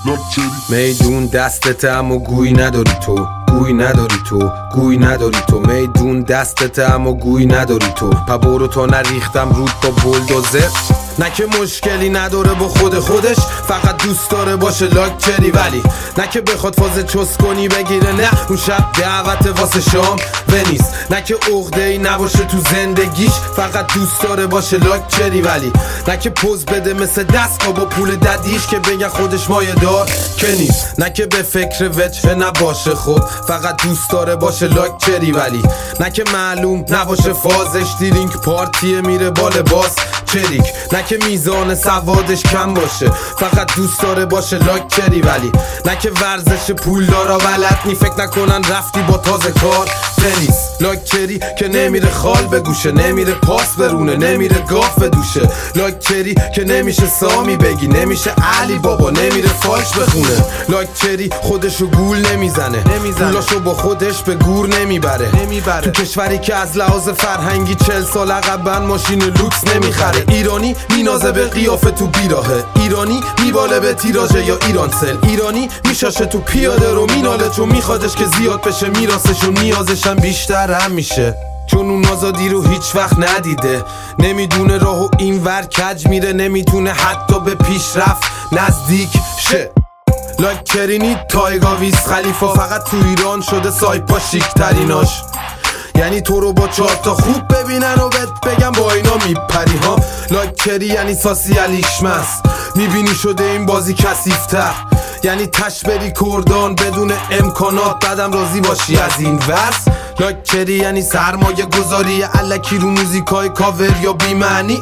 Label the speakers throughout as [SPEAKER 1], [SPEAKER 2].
[SPEAKER 1] میدون دستت اما گوی نداری تو، گوی نداری تو، گوی نداری تو. میدون دستت اما گوی نداری تو. پا برو تا نریختم رود با بولدوزر. نه که مشکلی نداره با خودش، فقط دوست داره باشه لاکچری. ولی نه که بخواد فاز چس کنی بگیره، نه اون شب دعوت واسه شام ونیز. نه که عقده‌ای نباشه تو زندگیش، فقط دوست داره باشه لاکچری. ولی نه که پوز بده مثل دستگاه با پول ددیش که بگن خودش مایه دار که نیست. نه که به فکر وجه نباشه خب، فقط دوست داره باشه لاکچری. ولی نه که معلوم نباشه فازش، دیرینگ پارتیه میره با لباس چریک. نه که میزان سوادش کم باشه، فقط دوست داره باشه لاکچری. ولی نه که ورزش پول دارا بلد نی، فکر نکنن رفتی با تازه کار تنیس. لاکچری که نمیره خال بگوشه، نمیره پاس برونه، نمیره گاف بدوشه. لاکچری که نمیشه سامی بگی، نمیشه علی بابا، نمیره فالش بخونه. لاکچری خودشو گول نمیزنه، پولاشو با خودش به گور نمیبره. تو کشوری که از لحاظ فرهنگی 40 سال عقبن ماشین لوکس نمیخره. ایرانی مینازه به قیافه تو بیراهه، ایرانی میباله به تیراژه یا ایرانسل. ایرانی میشاشه تو پیاده رو میناله، چون میخوادش که زیاد بشه میراسش و نیازشم بیشتر هم میشه. چون اون آزادی رو هیچ وقت ندیده، نمیدونه راهو این ور کج میره، نمیتونه حتی به پیشرفت نزدیک شه. لاکچرینی تایگا ویز خلیفا فقط تو ایران شده سایپا شیک تریناش. یعنی تو رو با 4 تا خوب ببینن و بگم با اینا میپری ها. لاکچری یعنی ساسیالیشمس، میبینی شده این بازی کثیف‌تر. یعنی تش بری کردان بدون امکانات، بعدم راضی باشی از این ورس. لاکچری یعنی سرمایه گذاری الکی رو موزیکای کاور یا بی‌معنی.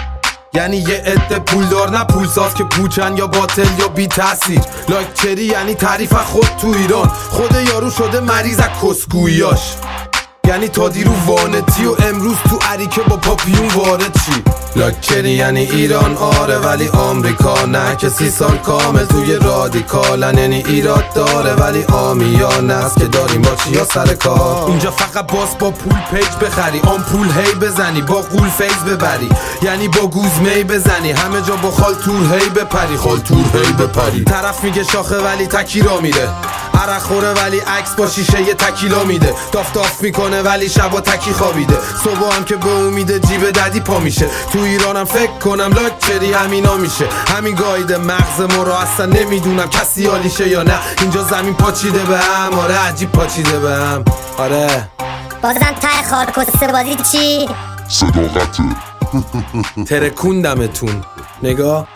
[SPEAKER 1] یعنی یه عده پولدار نه پولساز که پوچن یا باطل یا بی تاثیر. لاکچری یعنی تعریف خود تو ایران، خود یارو شده مریض از کسگوییاش. یعنی تا دیرو وانتی و امروز تو عریکه با پاپیون وارد چی. لاکچری یعنی ایران آره ولی آمریکا نه، که 30 سال کامل توی رادیکالن. یعنی ایراد داره ولی آمیانه است که داریم با چیا سر کار. اینجا فقط باز با پول پیج بخری، آن پول هی بزنی، با قول فیز ببری. یعنی با گوز می بزنی، همه جا با خال تور هی بپری، خال تور هی بپری. طرف میگه شاخه ولی تکی را میره، عرق خوره ولی عکس با شیشه یه تکیلا میده. داف میکنه ولی شبا تکی خوابیده، صبح هم که به امید جیب ددی پا میشه. تو ایرانم فکر کنم لاکچری همینا میشه. همین گایده مغز ما رو اصلا نمیدونم کسی حالیشه یا نه. اینجا زمین پاچیده به هم، آره عجیب پاچیده به هم. آره
[SPEAKER 2] بازم ته خارکسته بازی چی؟
[SPEAKER 3] صداقته
[SPEAKER 1] ترکوندمتون نگاه.